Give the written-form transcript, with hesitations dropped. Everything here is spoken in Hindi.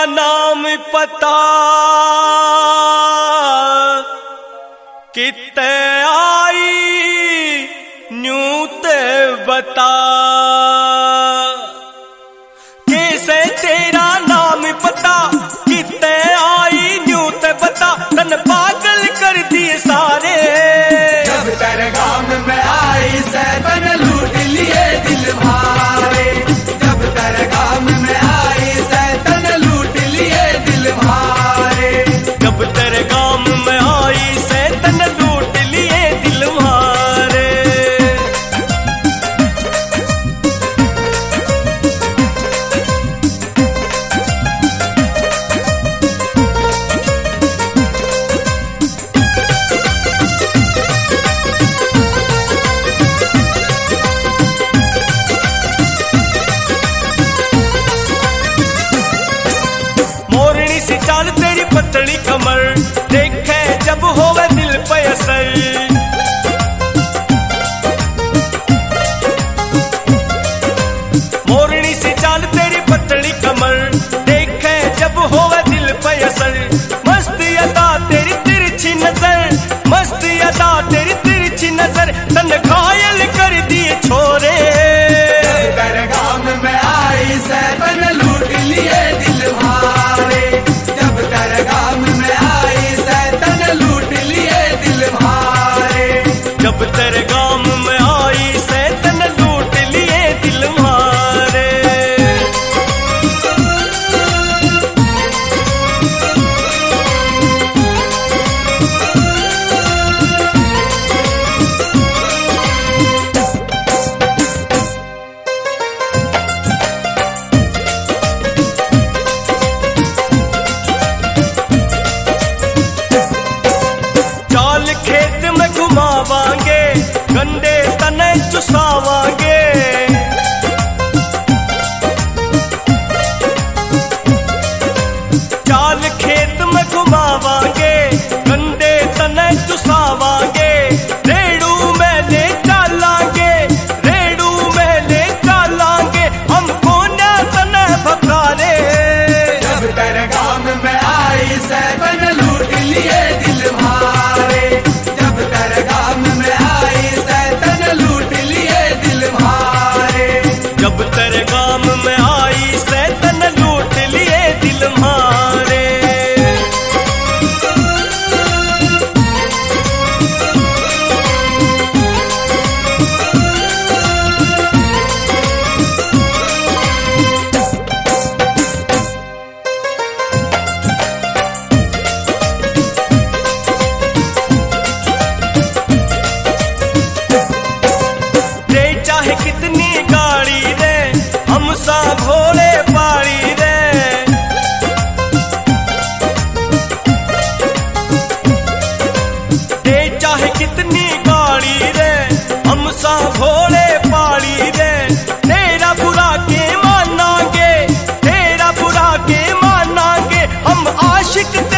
नाम पता कित्ते आई न्यू ते बता। कैसे तेरा नाम पता कित्ते आई न्यू ते बता। तन पागल कर दिए सारे जब तेरे गाम में आई से तन लूट लिए दिल भारे। जब तेरे गाम में आई से तन लूट लिए दिल भारे। जब तेरे गाम में आई से तन लूट लिए दिल मारे। मोरनी सी चाल तेरी पतली कमर देखे जब होवे दिल पे असर। मोरनी सी चाल तेरी पतली कमर देखे जब होवे दिल पे असर। मस्त अदा तेरी तिरछी नजर, मस्त अदा तेरी तिरछी नजर तन घायल कर दिए छोरे। जब तेरे गाम में आई से तन लूट लिए दिल भारे। जब तेरे गाम में आई से तन लूट लिए दिल भारे। जब तेरे गाम में आई से तन लूट लिए दिल मारे। चाल खेत में घुमावांगे गंदे तने चुसावांगे। चाल खेत में घुमावांगे गंदे तने चुसावांगे। रेड़ू में ले चालांगे, रेड़ू में ले चालांगे हमको न तने भकारे। जब तेरे गाम में आई से तन लूट लिए दिल भारे। जब तेरे गाम में आई से तन लूट लिए दिल भारे। जब तेरे गाम में आई से तन लूट लिए दिल मारे। दे चाहे कितनी गाड़ी रे हम सा भोले पाड़ी रे। दे चाहे कितनी गाड़ी रे हम सा भोले पाड़ी रे। तेरा बुरा के मानांगे, तेरा बुरा के मानांगे हम आशिक